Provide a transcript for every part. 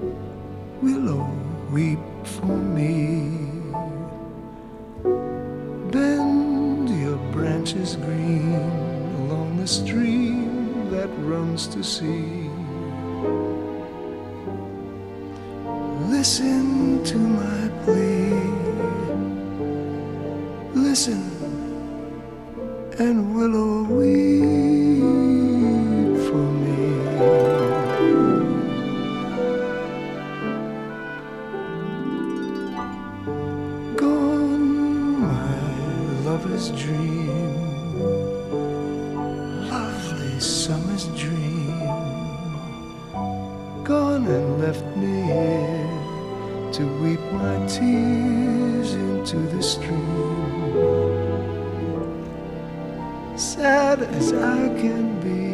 Willow, weep for me. Bend your branches green along the stream that runs to sea. Listen to my plea. Listen, and willow, weep for me. Gone my lover's dream, lovely summer's dream. Gone and left me here to weep my tears into the stream. Sad as I can be,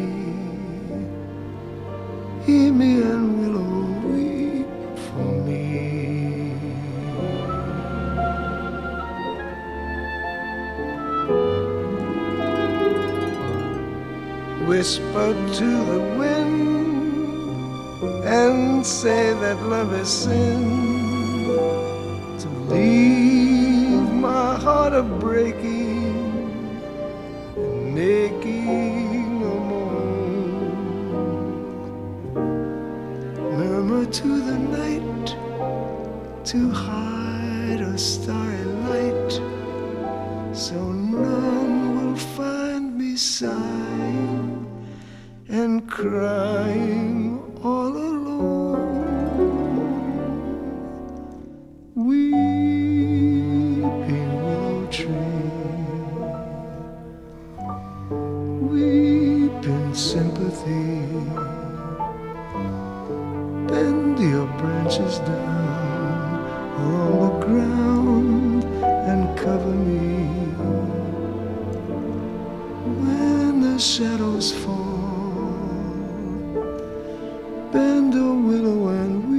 hear me and willow, weep for me. Whisper to the wind and say that love is sin, to leave my heart a-breaking and making a moan. Murmur to the night to hide a starry light, so none will find me sighing and crying all alone. Weeping willow tree, weep in sympathy. Bend your branches down along the ground and cover me. When the shadows fall, bend a willow and